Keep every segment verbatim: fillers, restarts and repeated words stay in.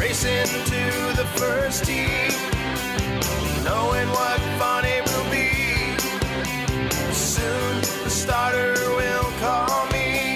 racing to the first tee, knowing what fun it will be. Soon the starter will call me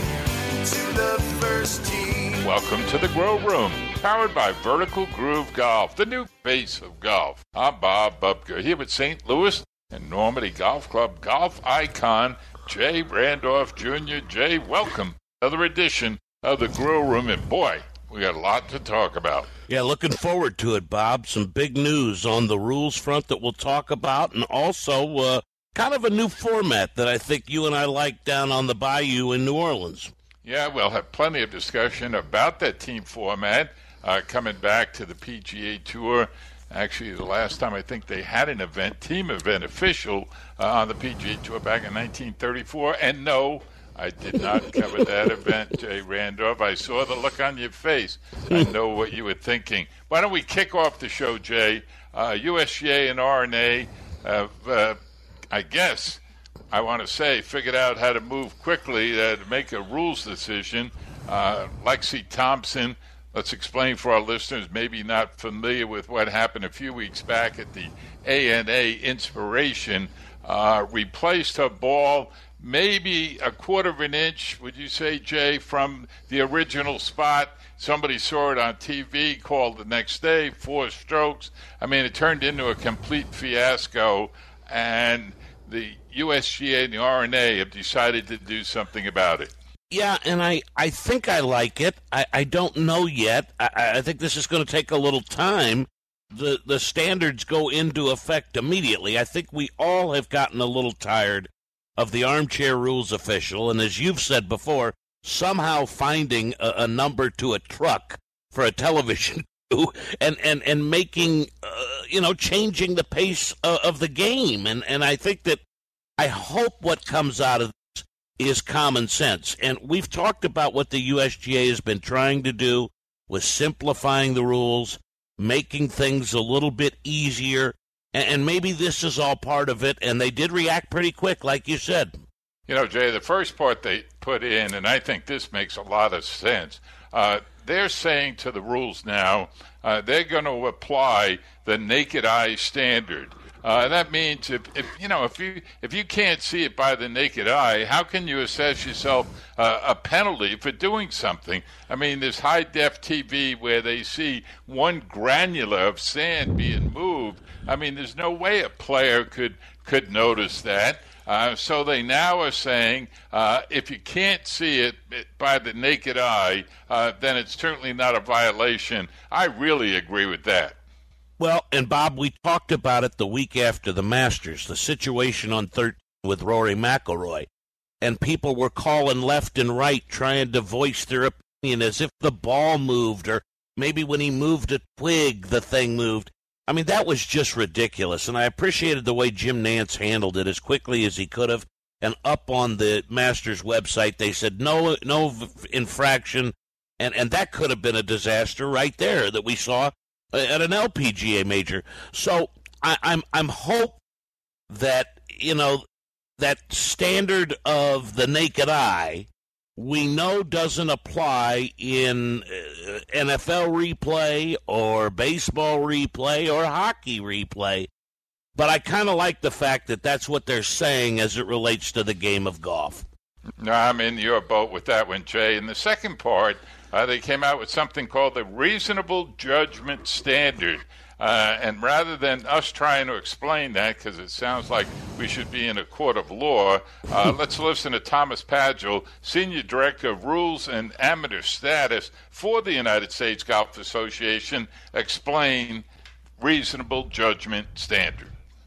to the first tee. Welcome to the Grow Room, powered by Vertical Groove Golf, the new face of golf. I'm Bob Bubka, here with Saint Louis and Normandy Golf Club golf icon Jay Randolph Junior Jay, welcome. Another edition of the Grow Room, and boy, we got a lot to talk about. Yeah, looking forward to it, Bob. Some big news on the rules front that we'll talk about, and also uh, kind of a new format that I think you and I like down on the Bayou in New Orleans. Yeah, we'll have plenty of discussion about that team format uh, coming back to the P G A Tour. Actually, the last time I think they had an event, team event official uh, on the P G A Tour back in nineteen thirty-four, and no, I did not cover that event, Jay Randolph. I saw the look on your face. I know what you were thinking. Why don't we kick off the show, Jay? Uh, U S G A and R N A have, uh, I guess, I want to say, figured out how to move quickly uh, to make a rules decision. Uh, Lexi Thompson, let's explain for our listeners maybe not familiar with what happened a few weeks back at the A N A Inspiration, uh, replaced her ball maybe a quarter of an inch, would you say, Jay, from the original spot. Somebody saw it on T V, called the next day, four strokes. I mean, it turned into a complete fiasco, and the U S G A and the R N A have decided to do something about it. Yeah, and I, I think I like it. I, I don't know yet. I, I think this is going to take a little time. The the standards go into effect immediately. I think we all have gotten a little tired of the armchair rules official, and as you've said before, somehow finding a, a number to a truck for a television crew and, and, and making, uh, you know, changing the pace of, of the game. And, and I think that I hope what comes out of this is common sense. And we've talked about what the U S G A has been trying to do with simplifying the rules, making things a little bit easier. And maybe this is all part of it, and they did react pretty quick, like you said. You know, Jay, the first part they put in, and I think this makes a lot of sense, uh, they're saying to the rules now, uh, they're going to apply the naked eye standard. Uh, that means if, if you know if you if you can't see it by the naked eye, how can you assess yourself uh, a penalty for doing something? I mean, there's high def T V where they see one granular of sand being moved. I mean, there's no way a player could could notice that. Uh, so they now are saying uh, if you can't see it by the naked eye, uh, then it's certainly not a violation. I really agree with that. Well, and Bob, we talked about it the week after the Masters, the situation on thirteen with Rory McIlroy, and people were calling left and right trying to voice their opinion as if the ball moved, or maybe when he moved a twig, the thing moved. I mean, that was just ridiculous, and I appreciated the way Jim Nantz handled it as quickly as he could have. And up on the Masters website, they said no, no infraction, and and that could have been a disaster right there that we saw at an L P G A major. So I, I'm I'm hope that, you know, that standard of the naked eye we know doesn't apply in uh, N F L replay or baseball replay or hockey replay. But I kind of like the fact that that's what they're saying as it relates to the game of golf. No, I'm in your boat with that one, Jay. And the second part, uh, they came out with something called the reasonable judgment standard. Uh, and rather than us trying to explain that, because it sounds like we should be in a court of law, uh, let's listen to Thomas Padgel, Senior Director of Rules and Amateur Status for the United States Golf Association, explain reasonable judgment standard.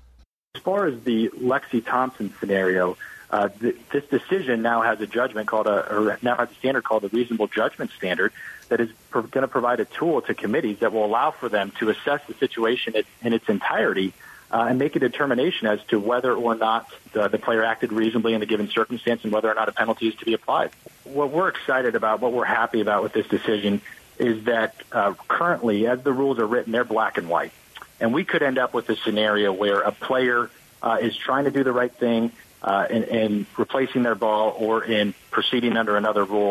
As far as the Lexi Thompson scenario, uh, th- this decision now has a judgment called a, or now has a standard called the reasonable judgment standard that is pro- going to provide a tool to committees that will allow for them to assess the situation it, in its entirety uh, and make a determination as to whether or not the, the player acted reasonably in a given circumstance and whether or not a penalty is to be applied. What we're excited about, what we're happy about with this decision is that uh, currently, as the rules are written, they're black and white. And we could end up with a scenario where a player uh, is trying to do the right thing uh, in, in replacing their ball or in proceeding under another rule,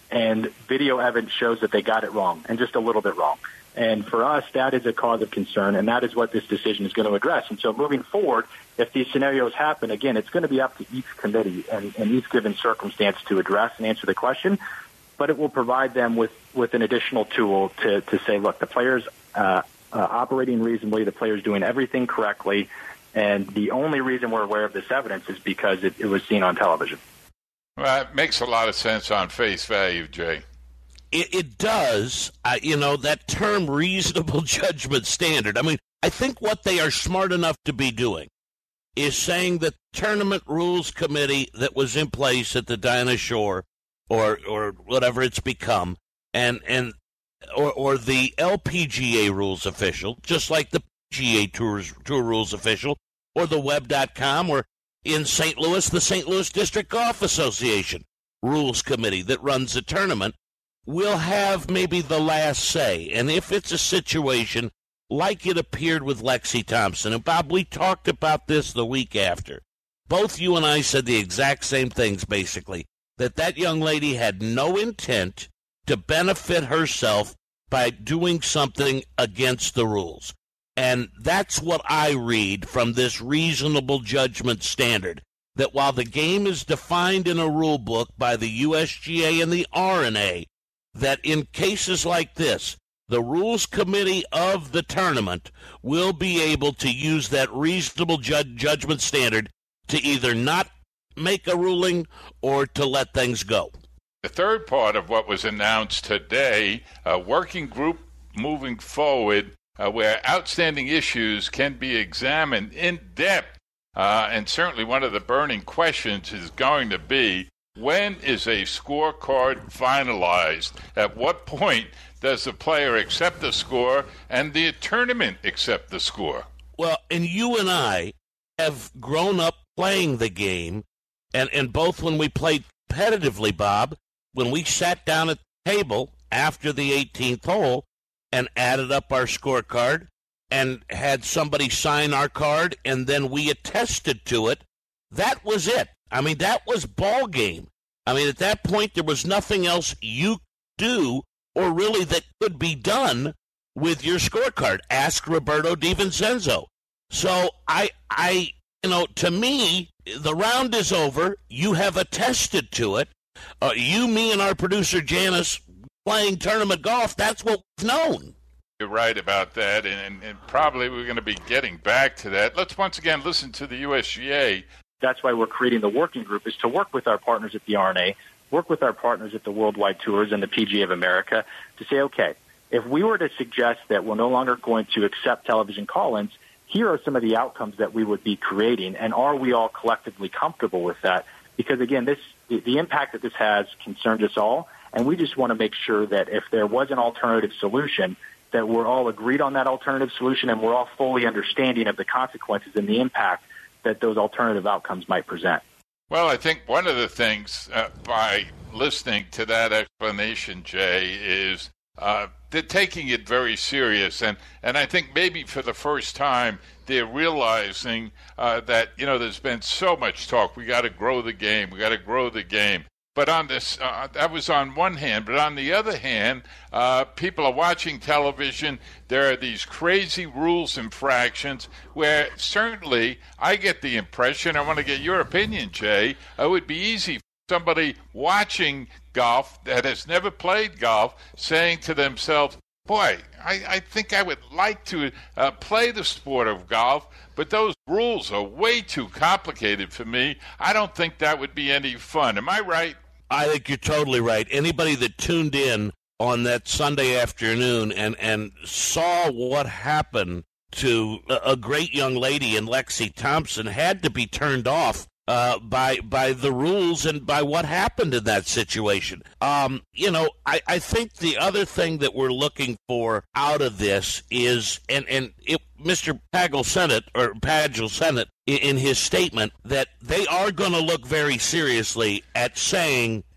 and video evidence shows that they got it wrong, and just a little bit wrong. And for us, that is a cause of concern, and that is what this decision is going to address. And so moving forward, if these scenarios happen, again, it's going to be up to each committee and, and each given circumstance to address and answer the question, but it will provide them with, with an additional tool to, to say, look, the player's uh, uh, operating reasonably, the player's doing everything correctly, and the only reason we're aware of this evidence is because it, it was seen on television. Well, it makes a lot of sense on face value, Jay. It, it does, uh, you know, that term reasonable judgment standard. I mean, I think what they are smart enough to be doing is saying that the tournament rules committee that was in place at the Dinah Shore or or whatever it's become, and and or, or the L P G A rules official, just like the P G A Tours, Tour rules official, or the web dot com, or in Saint Louis, the Saint Louis District Golf Association rules committee that runs the tournament, will have maybe the last say. And if it's a situation like it appeared with Lexi Thompson, and Bob, we talked about this the week after. Both you and I said the exact same things, basically, that that young lady had no intent to benefit herself by doing something against the rules. And that's what I read from this reasonable judgment standard, that while the game is defined in a rule book by the U S G A and the R N A, that in cases like this, the rules committee of the tournament will be able to use that reasonable ju- judgment standard to either not make a ruling or to let things go. The third part of what was announced today, a working group moving forward uh, where outstanding issues can be examined in depth. Uh, and certainly one of the burning questions is going to be, when is a scorecard finalized? At what point does the player accept the score and the tournament accept the score? Well, and you and I have grown up playing the game, and, and both when we played competitively, Bob, when we sat down at the table after the eighteenth hole and added up our scorecard and had somebody sign our card, and then we attested to it, that was it. I mean, that was ball game. I mean, at that point, there was nothing else you could do or really that could be done with your scorecard. Ask Roberto DiVincenzo. So I, I, you know, to me, the round is over. You have attested to it. Uh, you, me, and our producer Janice playing tournament golf. That's what we've known. You're right about that, and, and probably we're going to be getting back to that. Let's once again listen to the U S G A. That's why we're creating the working group, is to work with our partners at the R N A, work with our partners at the Worldwide Tours and the P G A of America to say, okay, if we were to suggest that we're no longer going to accept television call-ins, here are some of the outcomes that we would be creating, and are we all collectively comfortable with that? Because, again, this the, the impact that this has concerns us all, and we just want to make sure that if there was an alternative solution, that we're all agreed on that alternative solution and we're all fully understanding of the consequences and the impact that those alternative outcomes might present. Well, I think one of the things uh, by listening to that explanation, Jay, is uh, they're taking it very serious. And, and I think maybe for the first time, they're realizing uh, that, you know, there's been so much talk. We got to grow the game. We got to grow the game. But on this, uh, that was on one hand. But on the other hand, uh, people are watching television. There are these crazy rules infractions where certainly I get the impression, I want to get your opinion, Jay, it would be easy for somebody watching golf that has never played golf saying to themselves, boy, I, I think I would like to uh, play the sport of golf, but those rules are way too complicated for me. I don't think that would be any fun. Am I right? I think you're totally right. Anybody that tuned in on that Sunday afternoon and, and saw what happened to a, a great young lady in Lexi Thompson had to be turned off uh, by by the rules and by what happened in that situation. Um, you know, I, I think the other thing that we're looking for out of this is, and, and it, Mister Pagel said it, or Pagel said it in his statement, that they are going to look very seriously at saying,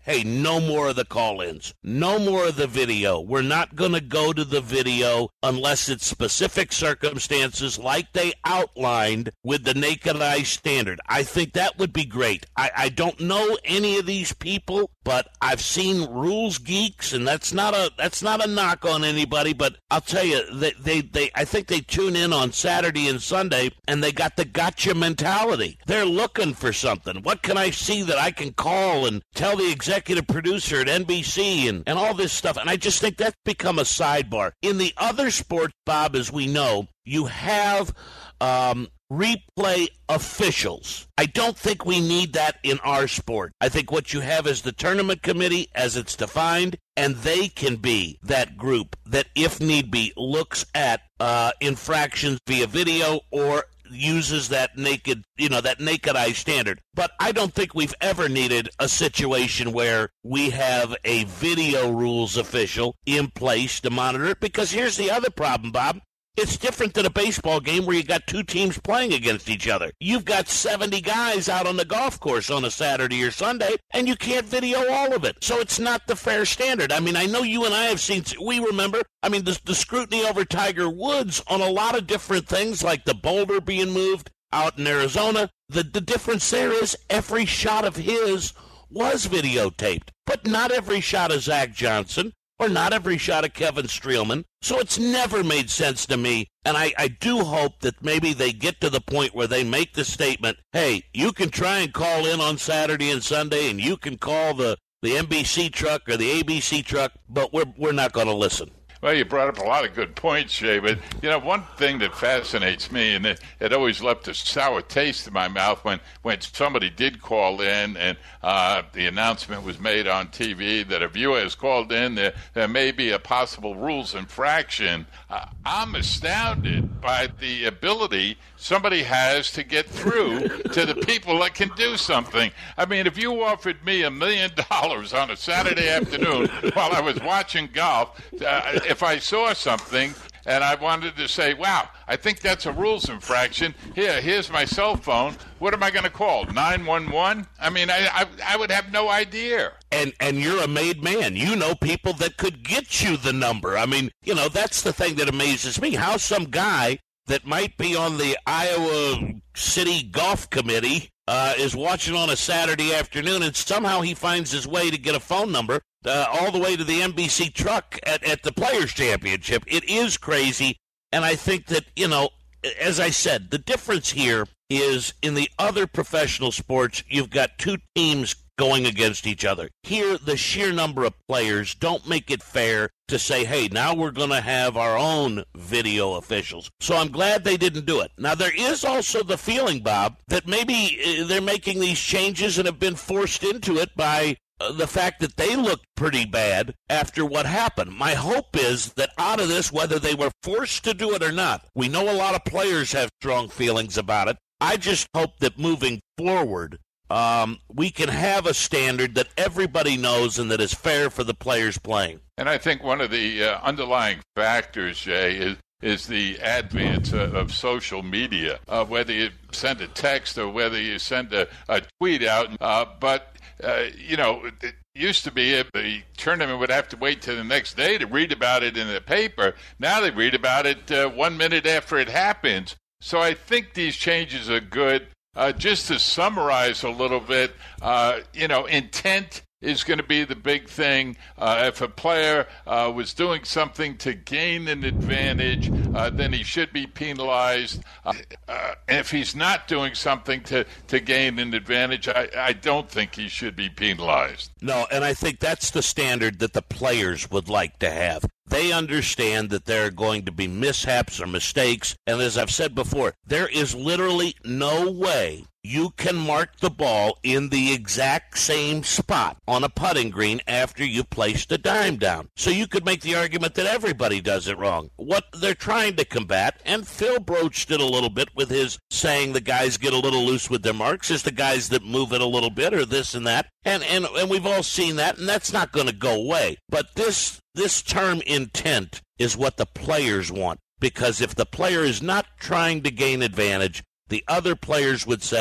hey, no more of the call-ins. No more of the video. We're not going to go to the video unless it's specific circumstances like they outlined with the naked eye standard. I think that would be great. I, I don't know any of these people, but I've seen rules geeks, and that's not a that's not a knock on anybody, but I'll tell you, they, they, they I think they tune in on Saturday and Sunday, and they got the gotcha mentality. They're looking for something. What can I see that I can call and tell the executive producer at N B C and, and all this stuff? And I just think that's become a sidebar. In the other sports, Bob, as we know, you have um, replay officials. I don't think we need that in our sport. I think what you have is the tournament committee as it's defined, and they can be that group that, if need be, looks at uh, infractions via video or uses that naked, you know, that naked eye standard. But I don't think we've ever needed a situation where we have a video rules official in place to monitor it, because here's the other problem, Bob. It's different than a baseball game where you got two teams playing against each other. You've got seventy guys out on the golf course on a Saturday or Sunday, and you can't video all of it. So it's not the fair standard. I mean, I know you and I have seen, we remember, I mean, the, the scrutiny over Tiger Woods on a lot of different things, like the boulder being moved out in Arizona. The, the difference there is every shot of his was videotaped, but not every shot of Zach Johnson, or not every shot of Kevin Streelman. So it's never made sense to me, and I, I do hope that maybe they get to the point where they make the statement, hey, you can try and call in on Saturday and Sunday, and you can call the, the N B C truck or the A B C truck, but we're we're not going to listen. Well, you brought up a lot of good points, Jay, but, you know, one thing that fascinates me, and it, it always left a sour taste in my mouth when, when somebody did call in and uh, the announcement was made on T V that a viewer has called in, there, there may be a possible rules infraction. Uh, I'm astounded by the ability somebody has to get through to the people that can do something. I mean, if you offered me a million dollars on a Saturday afternoon while I was watching golf, uh, if I saw something and I wanted to say, wow, I think that's a rules infraction, here, here's my cell phone, what am I going to call, nine one one? I mean, I, I I would have no idea. And and you're a made man. You know people that could get you the number. I mean, you know, that's the thing that amazes me, how some guy that might be on the Iowa City Golf Committee uh, is watching on a Saturday afternoon, and somehow he finds his way to get a phone number uh, all the way to the N B C truck at, at the Players' Championship. It is crazy, and I think that, you know, as I said, the difference here is in the other professional sports, you've got two teams going against each other. Here, the sheer number of players don't make it fair to say, hey, now we're going to have our own video officials. So I'm glad they didn't do it. Now, there is also the feeling, Bob, that maybe they're making these changes and have been forced into it by uh, the fact that they looked pretty bad after what happened. My hope is that out of this, whether they were forced to do it or not, we know a lot of players have strong feelings about it. I just hope that moving forward, Um, we can have a standard that everybody knows and that is fair for the players playing. And I think one of the uh, underlying factors, Jay, is is the advent uh, of social media, uh, whether you send a text or whether you send a, a tweet out. Uh, but, uh, you know, it used to be if the tournament would have to wait till the next day to read about it in the paper. Now they read about it uh, one minute after it happens. So I think these changes are good. Uh, just to summarize a little bit, uh, you know, intent is going to be the big thing. Uh, if a player uh, was doing something to gain an advantage, uh, then he should be penalized. Uh, uh, and if he's not doing something to, to gain an advantage, I, I don't think he should be penalized. No, and I think that's the standard that the players would like to have. They understand that there are going to be mishaps or mistakes, and as I've said before, there is literally no way you can mark the ball in the exact same spot on a putting green after you place the dime down. So you could make the argument that everybody does it wrong. What they're trying to combat, and Phil broached it a little bit with his saying the guys get a little loose with their marks, is the guys that move it a little bit or this and that. And and, and we've all seen that, and that's not going to go away. But this this term intent is what the players want, because if the player is not trying to gain advantage, the other players would say,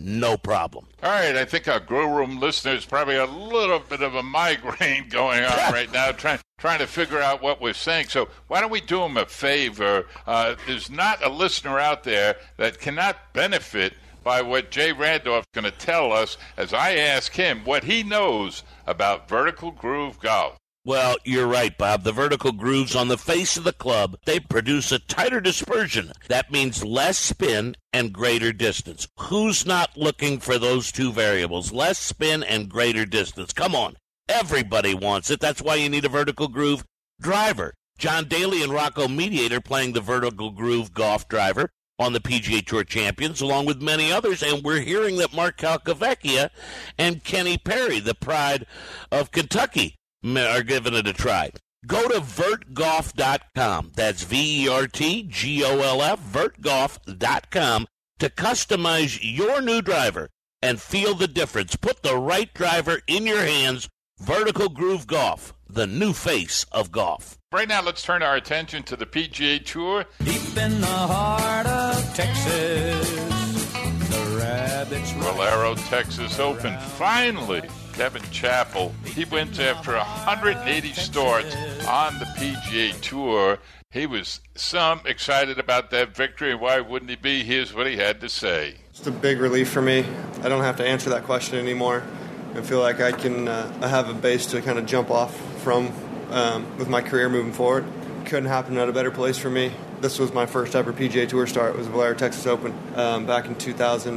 no problem. All right, I think our Grill Room listeners probably a little bit of a migraine going on right now, trying trying to figure out what we're saying. So why don't we do them a favor? Uh, there's not a listener out there that cannot benefit by what Jay Randolph's going to tell us as I ask him what he knows about Vertical Groove Golf. Well, you're right, Bob. The vertical grooves on the face of the club, they produce a tighter dispersion. That means less spin and greater distance. Who's not looking for those two variables? Less spin and greater distance. Come on. Everybody wants it. That's why you need a vertical groove driver. John Daly and Rocco Mediator playing the vertical groove golf driver on the P G A Tour Champions, along with many others, and we're hearing that Mark Calcavecchia and Kenny Perry, the pride of Kentucky, are giving it a try. Go to vert golf dot com. That's V E R T G O L F, vert golf dot com, to customize your new driver and feel the difference. Put the right driver in your hands. Vertical Groove Golf, the new face of golf. Right now, let's turn our attention to the P G A Tour. Deep in the heart of Texas, the rabbits... Valero Texas Open. Finally, Kevin Chappell, he wins after one hundred eighty starts on the P G A Tour. He was some excited about that victory. Why wouldn't he be? Here's what he had to say. It's a big relief for me. I don't have to answer that question anymore. I feel like I can uh, I have a base to kind of jump off from um, with my career moving forward. Couldn't happen at a better place for me. This was my first ever P G A Tour start. It was Valero Texas Open um, back in two thousand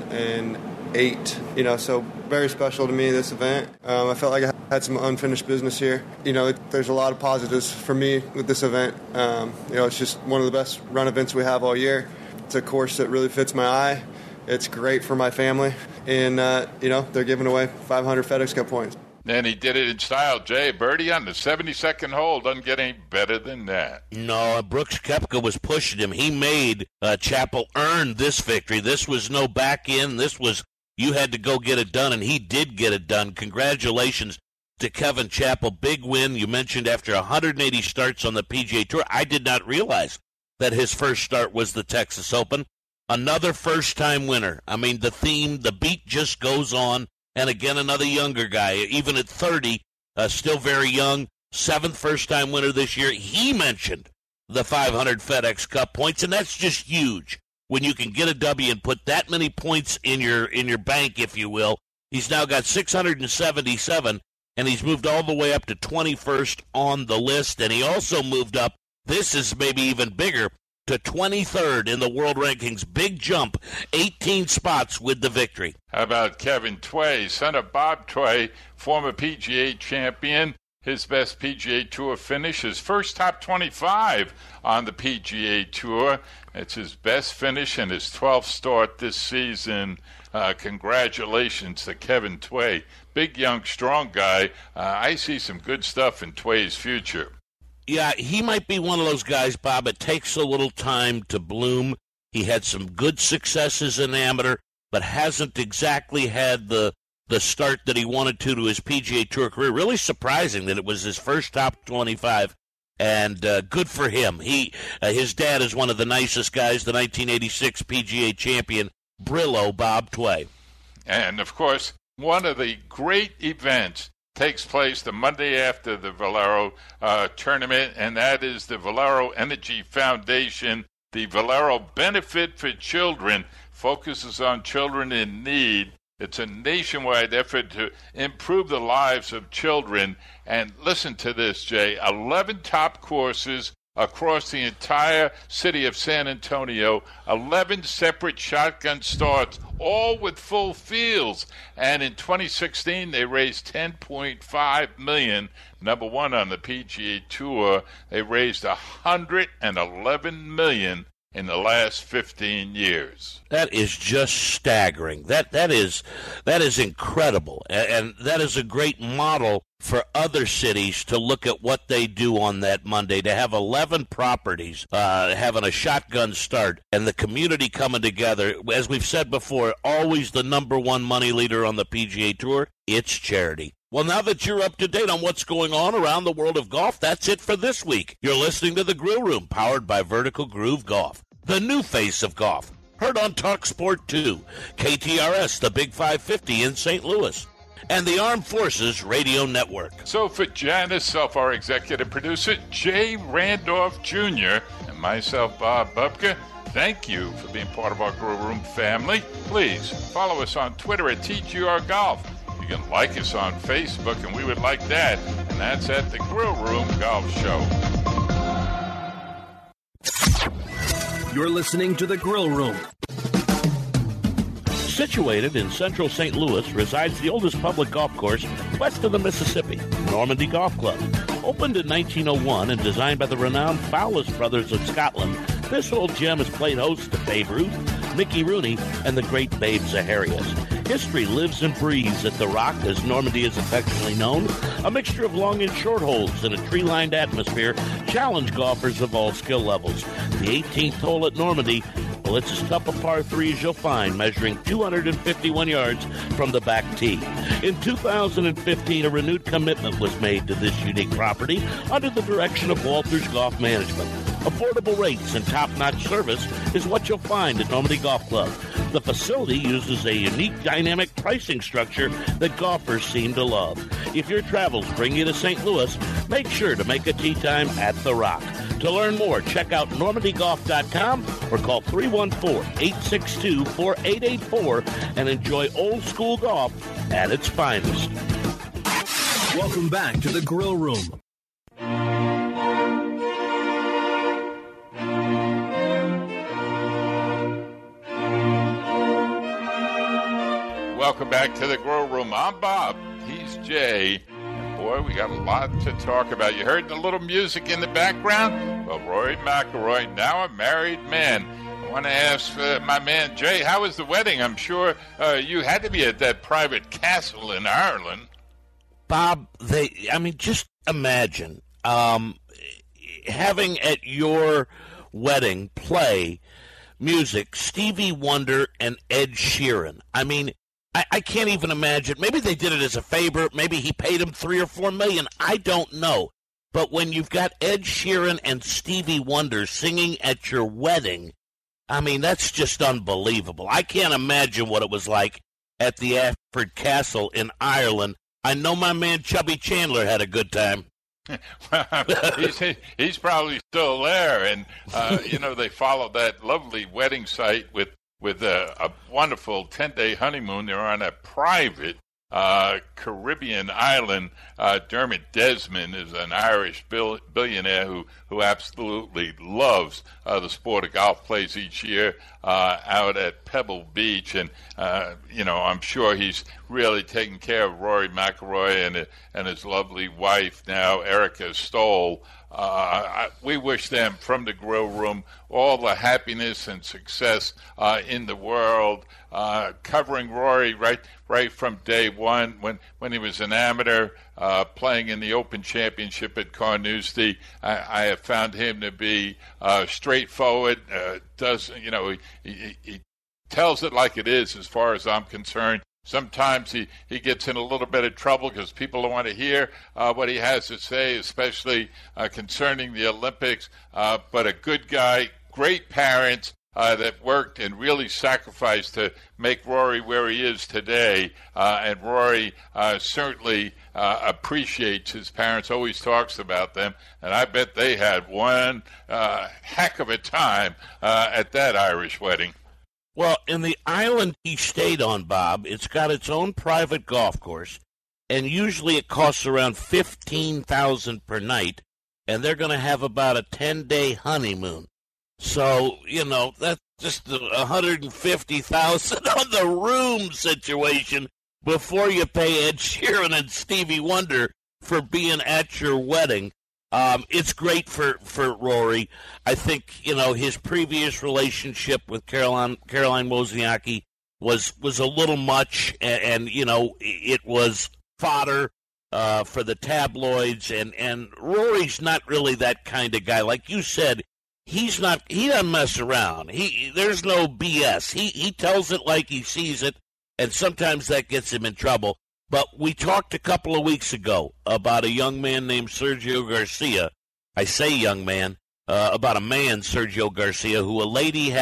eight. You know, so very special to me, this event. Um, I felt like I had some unfinished business here. You know, it, there's a lot of positives for me with this event. Um, you know, it's just one of the best run events we have all year. It's a course that really fits my eye. It's great for my family. And, uh, you know, they're giving away five hundred FedEx Cup points. And he did it in style. Jay, birdie on the seventy-second hole. Doesn't get any better than that. No, Brooks Koepka was pushing him. He made uh, Chappell earn this victory. This was no back in. This was, you had to go get it done, and he did get it done. Congratulations to Kevin Chappell. Big win. You mentioned after one hundred eighty starts on the P G A Tour. I did not realize that his first start was the Texas Open. Another first-time winner. I mean, the theme, the beat just goes on. And again, another younger guy, even at thirty, uh, still very young, seventh first-time winner this year. He mentioned the five hundred FedEx Cup points, and that's just huge. When you can get a W and put that many points in your in your bank, if you will. He's now got six hundred seventy-seven, and he's moved all the way up to twenty-first on the list, and he also moved up, this is maybe even bigger, to twenty-third in the world rankings. Big jump, eighteen spots with the victory. How about Kevin Tway, son of Bob Tway, former P G A champion? His best P G A Tour finish, his first top twenty-five on the P G A Tour. It's his best finish and his twelfth start this season. Uh, congratulations to Kevin Tway. Big, young, strong guy. Uh, I see some good stuff in Tway's future. Yeah, he might be one of those guys, Bob. It takes a little time to bloom. He had some good successes in amateur, but hasn't exactly had the the start that he wanted to to his P G A Tour career. Really surprising that it was his first top twenty-five, and uh, good for him. He uh, his dad is one of the nicest guys, the nineteen eighty-six P G A champion, Brillo Bob Tway. And, of course, one of the great events takes place the Monday after the Valero uh, tournament, and that is the Valero Energy Foundation. The Valero Benefit for Children focuses on children in need. It's a nationwide effort to improve the lives of children. And listen to this, Jay, eleven top courses across the entire city of San Antonio, eleven separate shotgun starts, all with full fields. And in twenty sixteen, they raised ten point five million dollars. Number one on the P G A Tour, they raised one hundred eleven million dollars in the last fifteen years. That is just staggering. That that is that is incredible, and, and that is a great model for other cities to look at what they do on that Monday. To have eleven properties uh, having a shotgun start, and the community coming together. As we've said before, always the number one money leader on the P G A Tour. It's charity. Well, now that you're up to date on what's going on around the world of golf, that's it for this week. You're listening to The Grill Room, powered by Vertical Groove Golf, the new face of golf. heard on Talk Sport two, K T R S, the Big five fifty in Saint Louis, and the Armed Forces Radio Network. So for Janice, our executive producer, Jay Randolph Junior, and myself, Bob Bubka, thank you for being part of our Grill Room family. Please follow us on Twitter at T G R Golf. You can like us on Facebook, and we would like that, and that's at the Grill Room Golf Show. You're listening to The Grill Room. Situated in central Saint Louis resides the oldest public golf course west of the Mississippi, Normandy Golf Club. Opened in nineteen oh one and designed by the renowned Fowlis brothers of Scotland, this old gem has played host to Babe Ruth, Mickey Rooney, and the great Babe Zaharias. History lives and breathes at The Rock, as Normandy is affectionately known. A mixture of long and short holes in a tree-lined atmosphere challenge golfers of all skill levels. The eighteenth hole at Normandy, well, it's as tough a par three as you'll find, measuring two hundred fifty-one yards from the back tee. In two thousand fifteen, a renewed commitment was made to this unique property under the direction of Walters Golf Management. Affordable rates and top-notch service is what you'll find at Normandy Golf Club. The facility uses a unique dynamic pricing structure that golfers seem to love. If your travels bring you to Saint Louis, make sure to make a tee time at The Rock. To learn more, check out normandy golf dot com or call three one four, eight six two, four eight eight four and enjoy old-school golf at its finest. Welcome back to The Grill Room. Welcome back to the Grill Room. I'm Bob. He's Jay. And boy, we got a lot to talk about. You heard the little music in the background? Well, Rory McIlroy, now a married man. I want to ask uh, my man Jay, how was the wedding? I'm sure uh, you had to be at that private castle in Ireland. Bob, they, I mean, just imagine um, having at your wedding play music Stevie Wonder and Ed Sheeran. I mean, I, I can't even imagine. Maybe they did it as a favor. Maybe he paid him three or four million. I don't know. But when you've got Ed Sheeran and Stevie Wonder singing at your wedding, I mean, that's just unbelievable. I can't imagine what it was like at the Ashford Castle in Ireland. I know my man Chubby Chandler had a good time. Well, he's, he's probably still there. And, uh, you know, they followed that lovely wedding site with, with a, a wonderful ten-day honeymoon. They're on a private uh, Caribbean island. Uh, Dermot Desmond is an Irish bill, billionaire who, who absolutely loves uh, the sport of golf, plays each year uh, out at Pebble Beach. And, uh, you know, I'm sure he's really taking care of Rory McIlroy and, and his lovely wife now, Erica Stoll. Uh, we wish them from the Grill Room all the happiness and success uh, in the world. Uh, covering Rory right right from day one when, when he was an amateur uh, playing in the Open Championship at Carnoustie. I, I have found him to be uh, straightforward. Uh, does you know he, he, he tells it like it is, as far as I'm concerned. Sometimes he, he gets in a little bit of trouble because people don't want to hear uh, what he has to say, especially uh, concerning the Olympics. Uh, but a good guy, great parents uh, that worked and really sacrificed to make Rory where he is today. Uh, and Rory uh, certainly uh, appreciates his parents, always talks about them. And I bet they had one uh, heck of a time uh, at that Irish wedding. Well, in the island he stayed on, Bob, it's got its own private golf course, and usually it costs around fifteen thousand dollars per night, and they're going to have about a ten-day honeymoon. So, you know, that's just one hundred fifty thousand dollars on the room situation before you pay Ed Sheeran and Stevie Wonder for being at your wedding. Um, it's great for, for Rory. I think, you know, his previous relationship with Caroline Caroline Wozniacki was was a little much, and, and you know, it was fodder uh, for the tabloids. And, and Rory's not really that kind of guy. Like you said, he's not. He doesn't mess around. He there's no B S. He he tells it like he sees it, and sometimes that gets him in trouble. But we talked a couple of weeks ago about a young man named Sergio Garcia. I say young man, uh, about a man, Sergio Garcia, who a lady had a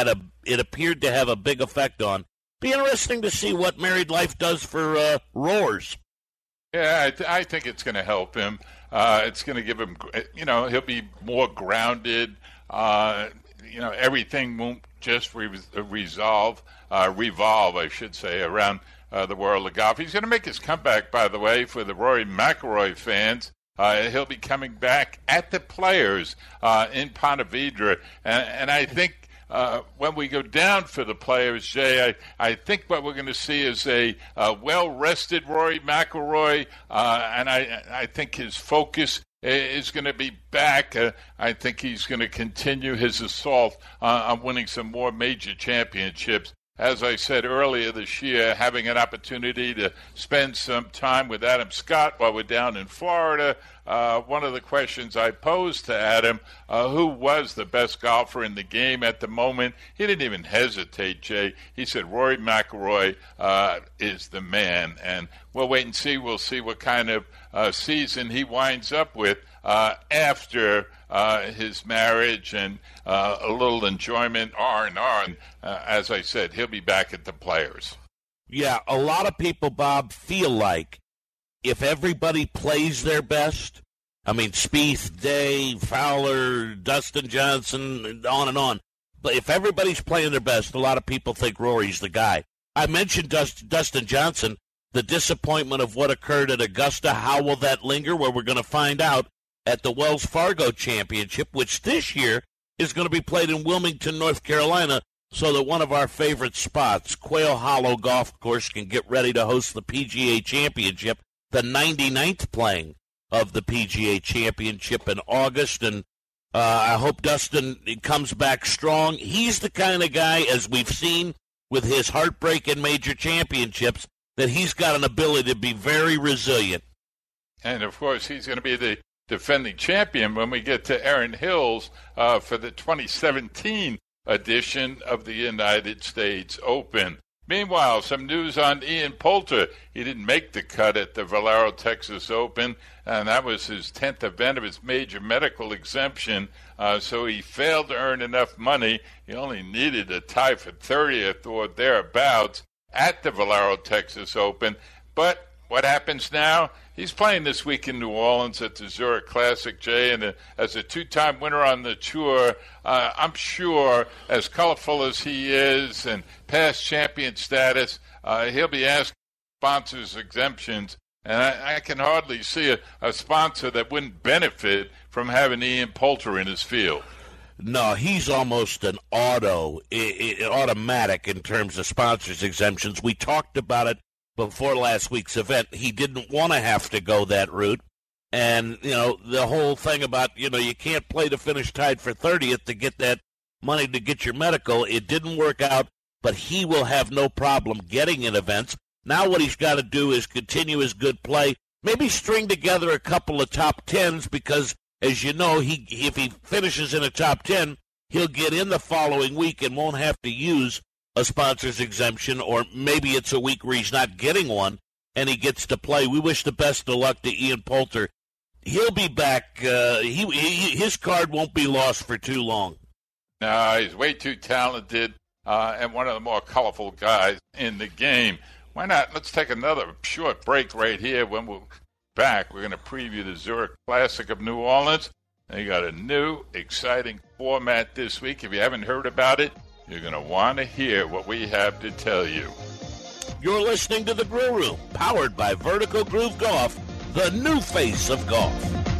it appeared to have a big effect on. Be interesting to see what married life does for uh, Roars. Yeah, I, th- I think it's going to help him. Uh, it's going to give him, you know, he'll be more grounded. Uh, you know, everything won't just re- resolve, uh, revolve, I should say, around uh, the world of golf. He's going to make his comeback, by the way, for the Rory McIlroy fans. Uh, he'll be coming back at the Players uh, in Ponte Vedra, and, and I think Uh, when we go down for the Players, Jay, I, I think what we're going to see is a, a well-rested Rory McIlroy, uh, and I, I think his focus is going to be back. Uh, I think he's going to continue his assault uh, on winning some more major championships. As I said earlier this year, having an opportunity to spend some time with Adam Scott while we're down in Florida, uh, one of the questions I posed to Adam, uh, who was the best golfer in the game at the moment, he didn't even hesitate, Jay. He said Rory McIlroy uh, is the man, and we'll wait and see. We'll see what kind of uh, season he winds up with uh, after uh, his marriage and uh, a little enjoyment, R and R. And uh, as I said, he'll be back at the Players. Yeah, a lot of people, Bob, feel like if everybody plays their best, I mean, Spieth, Day, Fowler, Dustin Johnson, on and on, but if everybody's playing their best, a lot of people think Rory's the guy. I mentioned Dust, Dustin Johnson, the disappointment of what occurred at Augusta. How will that linger? Well, we're going to find out at the Wells Fargo Championship, which this year is going to be played in Wilmington, North Carolina, so that one of our favorite spots, Quail Hollow Golf Course, can get ready to host the P G A Championship, the ninety-ninth playing of the P G A Championship in August, and uh, I hope Dustin comes back strong. He's the kind of guy, as we've seen with his heartbreak in major championships, that he's got an ability to be very resilient. And, of course, he's going to be the defending champion when we get to Erin Hills uh, for the twenty seventeen edition of the United States Open. Meanwhile, some news on Ian Poulter. He didn't make the cut at the Valero Texas Open, and that was his tenth event of his major medical exemption, uh, so he failed to earn enough money. He only needed a tie for thirtieth or thereabouts at the Valero Texas Open. But what happens now? He's playing this week in New Orleans at the Zurich Classic, Jay, and uh, as a two-time winner on the tour, uh, I'm sure, as colorful as he is and past champion status, uh, he'll be asking sponsors exemptions, and I, I can hardly see a, a sponsor that wouldn't benefit from having Ian Poulter in his field. No, he's almost an auto, I- I- automatic in terms of sponsors exemptions. We talked about it before last week's event. He didn't want to have to go that route. And, you know, the whole thing about, you know, you can't play to finish tied for thirtieth to get that money to get your medical, it didn't work out, but he will have no problem getting in events. Now what he's got to do is continue his good play, maybe string together a couple of top tens, because, as you know, he if he finishes in a top ten, he'll get in the following week and won't have to use a sponsor's exemption, or maybe it's a week where he's not getting one and he gets to play. We wish the best of luck to Ian Poulter. He'll be back. Uh, he, he his card won't be lost for too long. No, he's way too talented uh, and one of the more colorful guys in the game. Why not? Let's take another short break right here. When we're back, we're going to preview the Zurich Classic of New Orleans. They got a new, exciting format this week. If you haven't heard about it, you're going to want to hear what we have to tell you. You're listening to The Grill Room, powered by Vertical Groove Golf, the new face of golf.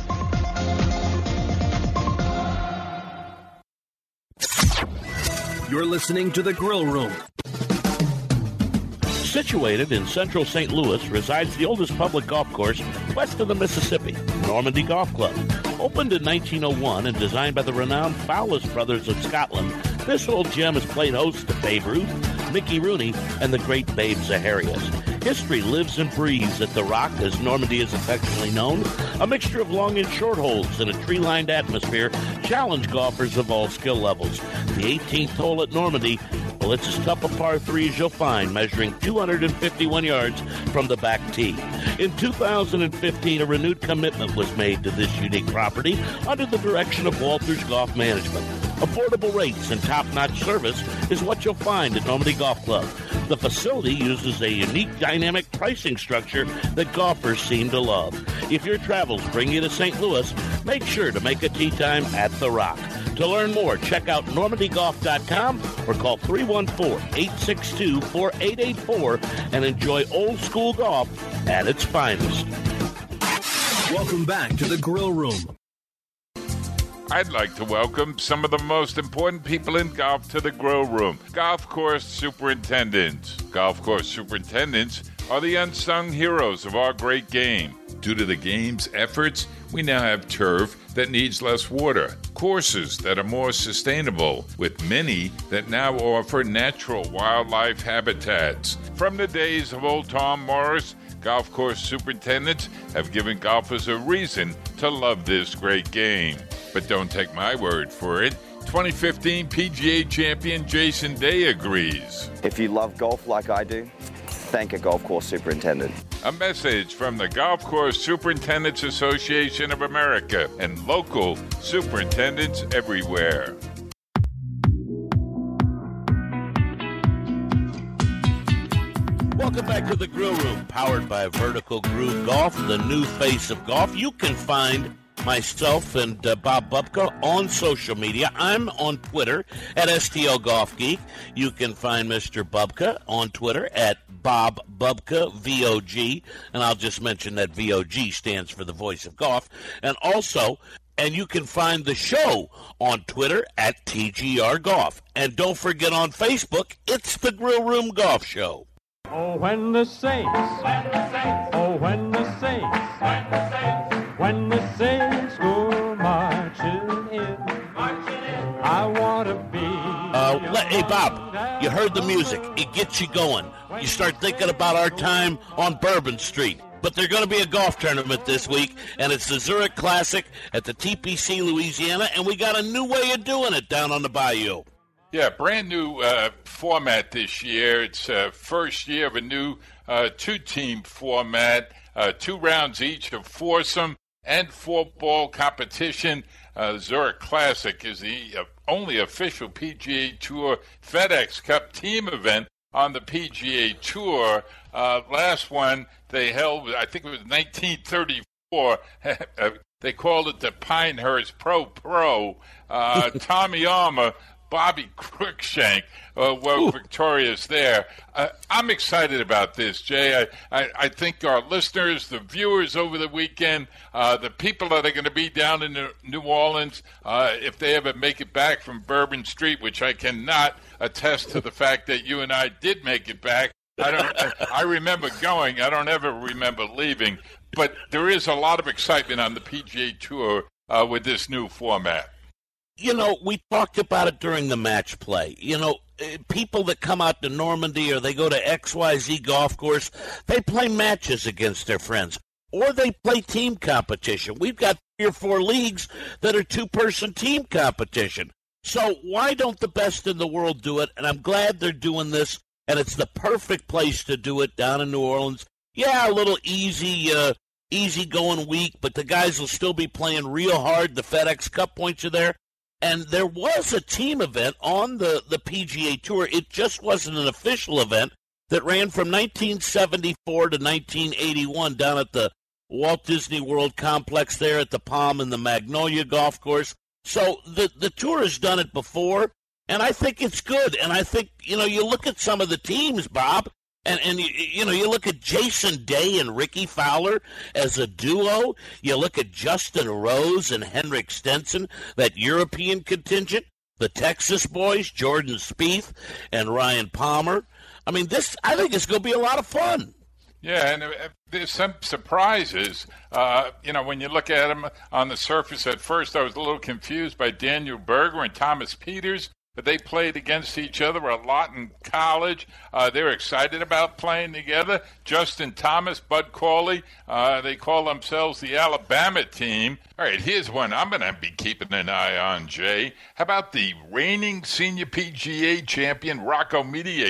You're listening to The Grill Room. Situated in central Saint Louis resides the oldest public golf course west of the Mississippi, Normandy Golf Club. Opened in nineteen oh one and designed by the renowned Fowlis brothers of Scotland, this old gem has played host to Babe Ruth, Mickey Rooney, and the great Babe Zaharias. History lives and breathes at The Rock, as Normandy is affectionately known. A mixture of long and short holes in a tree-lined atmosphere challenge golfers of all skill levels. The eighteenth hole at Normandy, well, it's as tough a par three as you'll find, measuring two hundred fifty-one yards from the back tee. In two thousand fifteen, a renewed commitment was made to this unique property under the direction of Walters Golf Management. Affordable rates and top-notch service is what you'll find at Normandy Golf Club. The facility uses a unique dynamic pricing structure that golfers seem to love. If your travels bring you to Saint Louis, make sure to make a tee time at The Rock. To learn more, check out normandy golf dot com or call three one four, eight six two, four eight eight four and enjoy old school golf at its finest. Welcome back to the Grill Room. I'd like to welcome some of the most important people in golf to the Grill Room. Golf course superintendents. Golf course superintendents are the unsung heroes of our great game. Due to the game's efforts, we now have turf that needs less water, courses that are more sustainable, with many that now offer natural wildlife habitats. From the days of old Tom Morris, golf course superintendents have given golfers a reason to love this great game. But don't take my word for it. twenty fifteen P G A champion Jason Day agrees. If you love golf like I do, thank a golf course superintendent. A message from the Golf Course Superintendents Association of America and local superintendents everywhere. Welcome back to the Grill Room, powered by Vertical Groove Golf, the new face of golf. You can find myself and uh, Bob Bubka on social media. I'm on Twitter at S T L Golf Geek. You can find Mister Bubka on Twitter at Bob Bubka, V O G, and I'll just mention that V O G stands for the voice of golf. And also, and you can find the show on Twitter at T G R Golf. And don't forget on Facebook, it's the Grill Room Golf Show. Oh, when the Saints, when the Saints, oh, when the Saints, when the Saints, when the Saints go marching in, marching in, I want to be. Uh, let, hey, Bob, you heard the music. It gets you going. You start thinking about our time on Bourbon Street. But there's going to be a golf tournament this week, and it's the Zurich Classic at the T P C Louisiana, and we got a new way of doing it down on the bayou. Yeah, brand new uh, format this year. It's uh, first year of a new uh, two-team format, uh, two rounds each of foursome and four-ball competition. Uh, Zurich Classic is the uh, only official P G A Tour FedEx Cup team event on the P G A Tour. Uh, last one they held, I think it was nineteen thirty-four. They called it the Pinehurst Pro Pro. Uh, Tommy Armour, Bobby Cruikshank uh, were Ooh. victorious there. Uh, I'm excited about this, Jay. I, I, I think our listeners, the viewers over the weekend, uh, the people that are going to be down in New Orleans, uh, if they ever make it back from Bourbon Street, which I cannot attest to the fact that you and I did make it back. I don't. I remember going. I don't ever remember leaving. But there is a lot of excitement on the P G A Tour uh, with this new format. You know, we talked about it during the match play. You know, people that come out to Normandy or they go to X Y Z golf course, they play matches against their friends or they play team competition. We've got three or four leagues that are two-person team competition. So why don't the best in the world do it? And I'm glad they're doing this, and it's the perfect place to do it down in New Orleans. Yeah, a little easy, uh, easy-going week, but the guys will still be playing real hard. The FedEx Cup points are there. And there was a team event on the, the P G A Tour. It just wasn't an official event that ran from nineteen seventy-four to nineteen eighty-one down at the Walt Disney World Complex there at the Palm and the Magnolia Golf Course. So the, the Tour has done it before, and I think it's good. And I think, you know, you look at some of the teams, Bob, And, and you, you know, you look at Jason Day and Ricky Fowler as a duo. You look at Justin Rose and Henrik Stenson, that European contingent. The Texas boys, Jordan Spieth and Ryan Palmer. I mean, this, I think it's going to be a lot of fun. Yeah, and there's some surprises. Uh, you know, when you look at them on the surface at first, I was a little confused by Daniel Berger and Thomas Pieters. But they played against each other a lot in college. Uh, they're excited about playing together. Justin Thomas, Bud Cauley, uh, they call themselves the Alabama team. All right, here's one I'm going to be keeping an eye on, Jay. How about the reigning senior P G A champion, Rocco Mediate,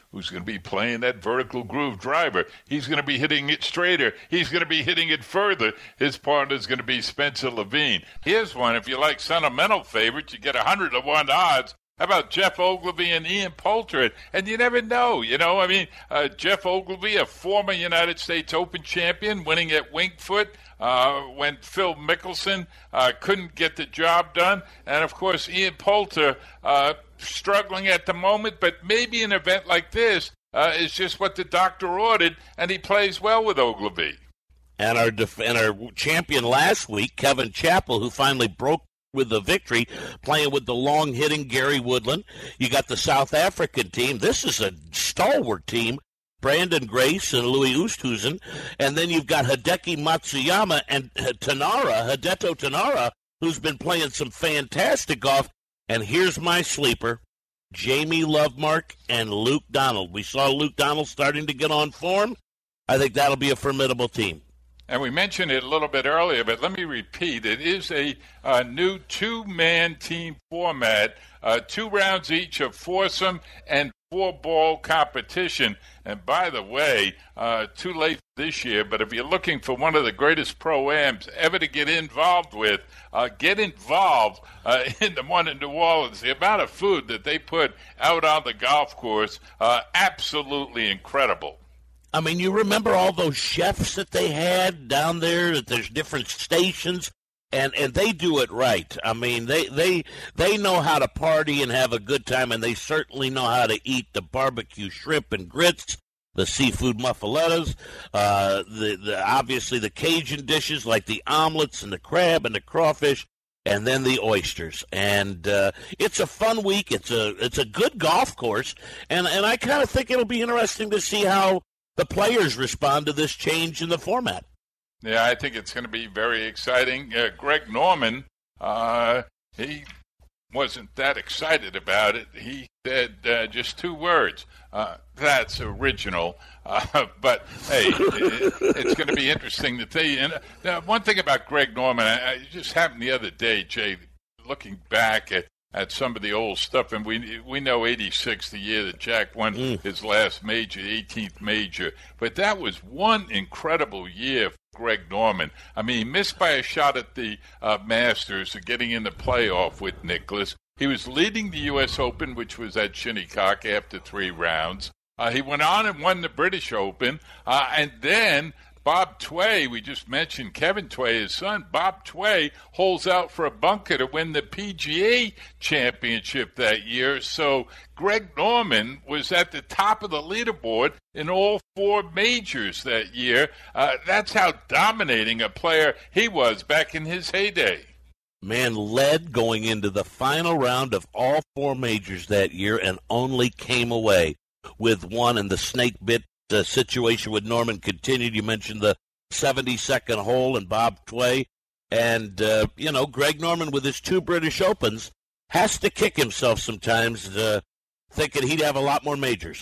who's going to be playing that vertical groove driver. He's going to be hitting it straighter. He's going to be hitting it further. His partner is going to be Spencer Levine. Here's one. If you like sentimental favorites, you get one hundred to one odds. How about Jeff Ogilvy and Ian Poulter? And you never know, you know. I mean, uh, Jeff Ogilvy, a former United States Open champion, winning at Winged Foot uh, when Phil Mickelson uh, couldn't get the job done. And, of course, Ian Poulter uh, struggling at the moment, but maybe an event like this uh, is just what the doctor ordered, and he plays well with Ogilvy. And our def- and our champion last week, Kevin Chappell, who finally broke with the victory, playing with the long-hitting Gary Woodland. You got the South African team. This is a stalwart team. Brandon Grace and Louis Oosthuizen. And then you've got Hideki Matsuyama and Tanara, Hideto Tanara, who's been playing some fantastic golf. And here's my sleeper, Jamie Lovemark and Luke Donald. We saw Luke Donald starting to get on form. I think that'll be a formidable team. And we mentioned it a little bit earlier, but let me repeat. It is a, a new two-man team format, uh, two rounds each of foursome and four-ball competition. And by the way, uh, too late this year, but if you're looking for one of the greatest pro-ams ever to get involved with, uh, get involved uh, in the one in New Orleans. The amount of food that they put out on the golf course, uh, absolutely incredible. I mean, you remember all those chefs that they had down there, that there's different stations, and, and they do it right. I mean, they, they they know how to party and have a good time, and they certainly know how to eat the barbecue shrimp and grits, the seafood muffalettas, uh, the, the obviously the Cajun dishes like the omelets and the crab and the crawfish, and then the oysters. And uh, it's a fun week. It's a it's a good golf course, and, and I kind of think it'll be interesting to see how the players respond to this change in the format. Yeah, I think it's going to be very exciting. Uh, Greg Norman, uh, he wasn't that excited about it. He said uh, just two words, uh, that's original. Uh, but, hey, it, it's going to be interesting to tell you. And uh, one thing about Greg Norman, I, I just happened the other day, Jay, looking back at at some of the old stuff, and we we know eighty-six, the year that Jack won mm. his last major, eighteenth major, but that was one incredible year for Greg Norman. I mean, he missed by a shot at the uh, Masters of getting in the playoff with Nicklaus. He was leading the U S Open, which was at Shinnecock after three rounds. Uh, he went on and won the British Open, uh, and then Bob Tway, we just mentioned Kevin Tway, his son, Bob Tway, holds out for a bunker to win the P G A championship that year. So Greg Norman was at the top of the leaderboard in all four majors that year. Uh, that's how dominating a player he was back in his heyday. Man led going into the final round of all four majors that year and only came away with one, and the snake bit The situation with Norman continued. You mentioned the seventy-second hole and Bob Tway. And, uh, you know, Greg Norman with his two British Opens has to kick himself sometimes, uh, thinking he'd have a lot more majors.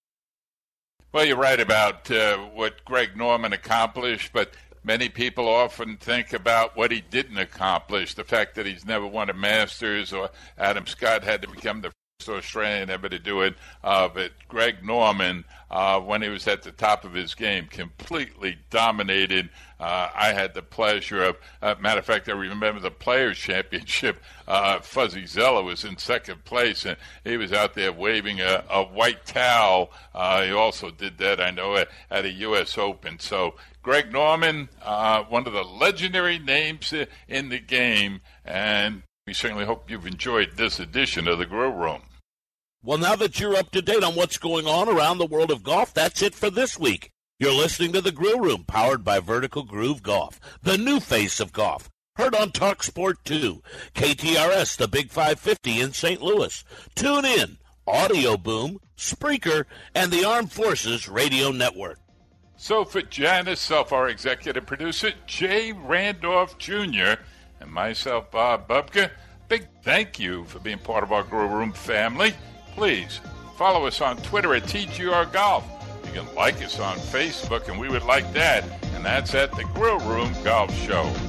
Well, you're right about uh, what Greg Norman accomplished, but many people often think about what he didn't accomplish, the fact that he's never won a Masters, or Adam Scott had to become the Australian ever to do it, uh, but Greg Norman, uh, when he was at the top of his game, completely dominated. Uh, I had the pleasure of, uh, matter of fact, I remember the Players' Championship. Uh, Fuzzy Zeller was in second place, and he was out there waving a, a white towel. Uh, he also did that, I know, at, at a U S Open. So Greg Norman, uh, one of the legendary names in the game, and we certainly hope you've enjoyed this edition of the Grill Room. Well, now that you're up to date on what's going on around the world of golf, that's it for this week. You're listening to the Grill Room, powered by Vertical Groove Golf, the new face of golf. Heard on TalkSport two, K T R S, the Big five fifty in Saint Louis. Tune in, Audio Boom, Spreaker, and the Armed Forces Radio Network. So for Janice Self, our executive producer, Jay Randolph Junior, and myself, Bob Bubka, big thank you for being part of our Grill Room family. Please follow us on Twitter at T G R Golf. You can like us on Facebook, and we would like that. And that's at the Grill Room Golf Show.